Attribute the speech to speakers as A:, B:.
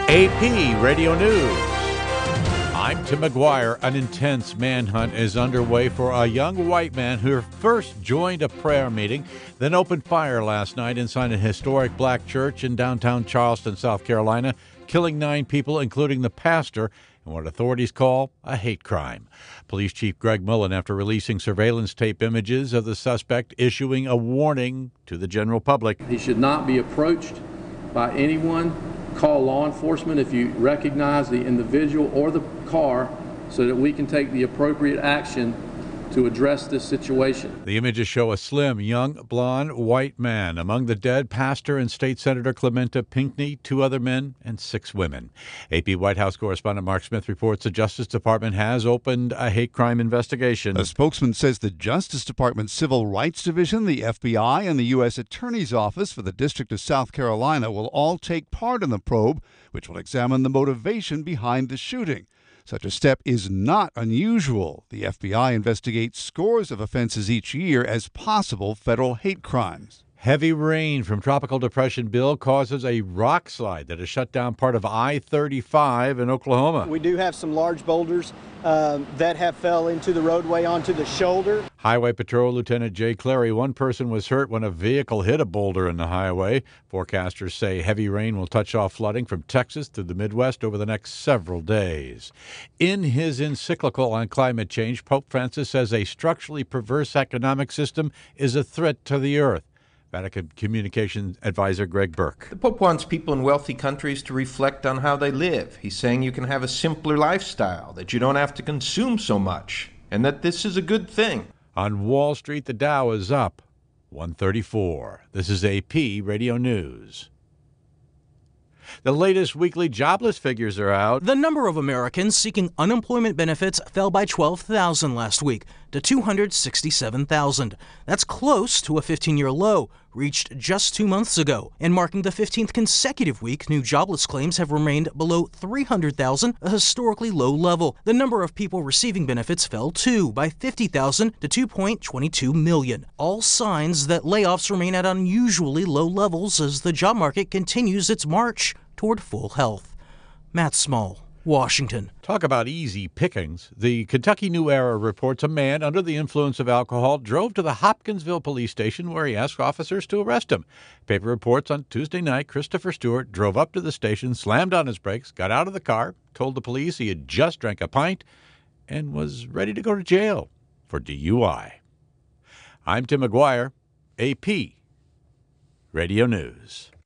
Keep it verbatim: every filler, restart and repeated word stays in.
A: A P Radio News. I'm Tim McGuire. An intense manhunt is underway for a young white man who first joined a prayer meeting, then opened fire last night inside a historic black church in downtown Charleston, South Carolina, killing nine people, including the pastor, in what authorities call a hate crime. Police Chief Greg Mullen, after releasing surveillance tape images of the suspect, issuing a warning to the general public.
B: He should not be approached by anyone. Call law enforcement if you recognize the individual or the car so that we can take the appropriate action to address this situation.
A: The images show a slim, young, blonde, white man. Among the dead, Pastor and State Senator Clementa Pinckney, two other men, and six women. A P White House correspondent Mark Smith reports the Justice Department has opened a hate crime investigation.
C: A spokesman says the Justice Department's Civil Rights Division, the F B I, and the U S Attorney's Office for the District of South Carolina will all take part in the probe, which will examine the motivation behind the shooting. Such a step is not unusual. The F B I investigates scores of offenses each year as possible federal hate crimes.
A: Heavy rain from Tropical Depression Bill causes a rock slide that has shut down part of I thirty-five in Oklahoma.
D: We do have some large boulders um, that have fell into the roadway onto the shoulder.
A: Highway Patrol Lieutenant Jay Clary, one person was hurt when a vehicle hit a boulder in the highway. Forecasters say heavy rain will touch off flooding from Texas to the Midwest over the next several days. In his encyclical on climate change, Pope Francis says a structurally perverse economic system is a threat to the earth. Vatican Communications Advisor Greg Burke.
E: The Pope wants people in wealthy countries to reflect on how they live. He's saying you can have a simpler lifestyle, that you don't have to consume so much, and that this is a good thing.
A: On Wall Street, the Dow is up one thirty-four. This is A P Radio News. The latest weekly jobless figures are out.
F: The number of Americans seeking unemployment benefits fell by twelve thousand last week to two hundred sixty-seven thousand. That's close to a fifteen-year low, reached just two months ago. And marking the fifteenth consecutive week, new jobless claims have remained below three hundred thousand, a historically low level. The number of people receiving benefits fell too, by fifty thousand to two point two two million. All signs that layoffs remain at unusually low levels as the job market continues its march toward full health. Matt Small, Washington.
A: Talk about easy pickings. The Kentucky New Era reports a man under the influence of alcohol drove to the Hopkinsville police station where he asked officers to arrest him. Paper reports on Tuesday night, Christopher Stewart drove up to the station, slammed on his brakes, got out of the car, told the police he had just drank a pint, and was ready to go to jail for D U I. I'm Tim McGuire, A P Radio News.